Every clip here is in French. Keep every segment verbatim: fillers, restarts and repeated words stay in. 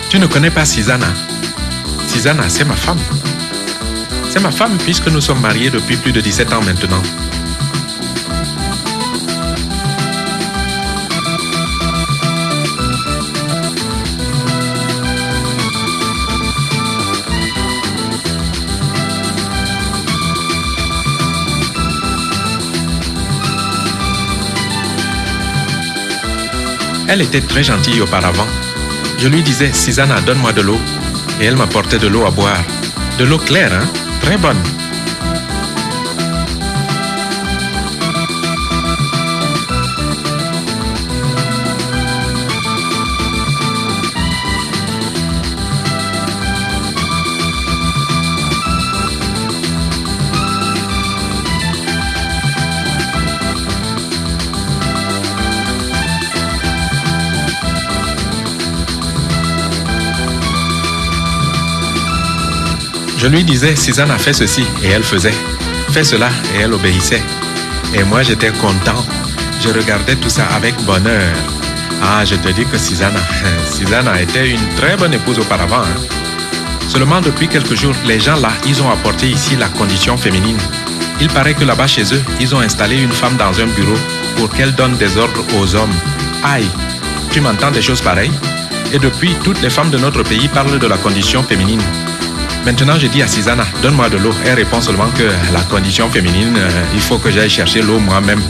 Tu ne connais pas Susanna? Susanna, c'est ma femme. C'est ma femme puisque nous sommes mariés depuis plus de dix-sept ans maintenant. Elle était très gentille auparavant. Je lui disais, Susanna, donne-moi de l'eau. Et elle m'apportait de l'eau à boire. De l'eau claire, hein? Très bonne. Je lui disais, Susanna, fais ceci, et elle faisait. Fais cela, et elle obéissait. Et moi, j'étais content. Je regardais tout ça avec bonheur. Ah, je te dis que Susanna, Susanna était une très bonne épouse auparavant. Hein. Seulement depuis quelques jours, les gens là, ils ont apporté ici la condition féminine. Il paraît que là-bas chez eux, ils ont installé une femme dans un bureau pour qu'elle donne des ordres aux hommes. Aïe, tu m'entends des choses pareilles? Et depuis, toutes les femmes de notre pays parlent de la condition féminine. Maintenant, je dis à Susanna, donne-moi de l'eau. Elle répond seulement que la condition féminine, euh, il faut que j'aille chercher l'eau moi-même.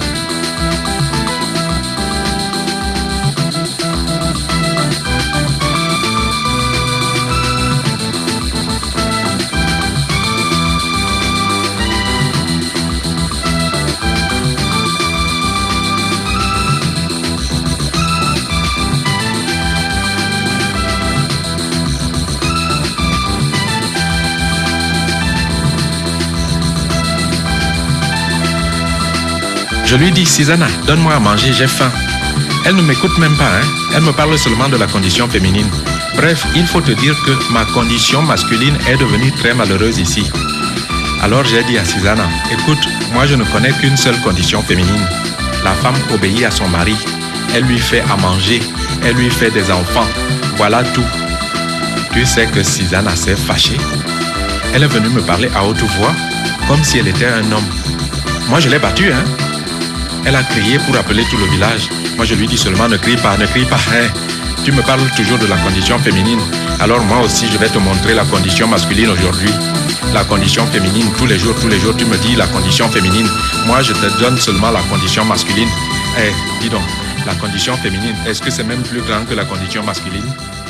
Je lui dis, Susanna, donne-moi à manger, j'ai faim. Elle ne m'écoute même pas, hein. Elle me parle seulement de la condition féminine. Bref, il faut te dire que ma condition masculine est devenue très malheureuse ici. Alors j'ai dit à Susanna, écoute, moi je ne connais qu'une seule condition féminine. La femme obéit à son mari. Elle lui fait à manger. Elle lui fait des enfants. Voilà tout. Tu sais que Susanna s'est fâchée. Elle est venue me parler à haute voix, comme si elle était un homme. Moi je l'ai battue, hein. Elle a crié pour appeler tout le village. Moi, je lui dis seulement, ne crie pas, ne crie pas. Hein. Tu me parles toujours de la condition féminine. Alors moi aussi, je vais te montrer la condition masculine aujourd'hui. La condition féminine, tous les jours, tous les jours, tu me dis la condition féminine. Moi, je te donne seulement la condition masculine. Eh, dis donc, la condition féminine, est-ce que c'est même plus grand que la condition masculine?